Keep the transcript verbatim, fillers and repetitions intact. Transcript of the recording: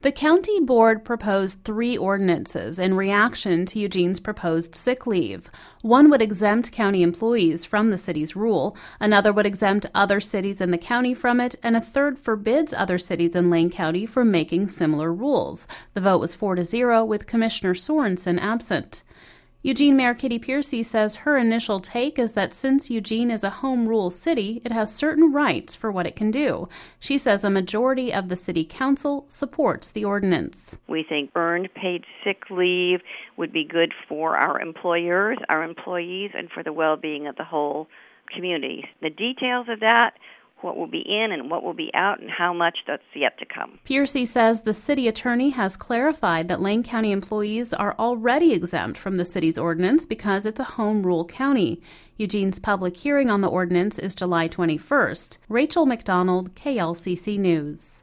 The county board proposed three ordinances in reaction to Eugene's proposed sick leave. One would exempt county employees from the city's rule, another would exempt other cities in the county from it, and a third forbids other cities in Lane County from making similar rules. The vote was four to zero, with Commissioner Sorensen absent. Eugene Mayor Kitty Piercy says her initial take is that since Eugene is a home rule city, it has certain rights for what it can do. She says a majority of the city council supports the ordinance. We think earned paid sick leave would be good for our employers, our employees, and for the well-being of the whole community. The details of that, what will be in and what will be out and how much, that's yet to come. Piercy says the city attorney has clarified that Lane County employees are already exempt from the city's ordinance because it's a home rule county. Eugene's public hearing on the ordinance is July twenty-first. Rachel McDonald, K L C C News.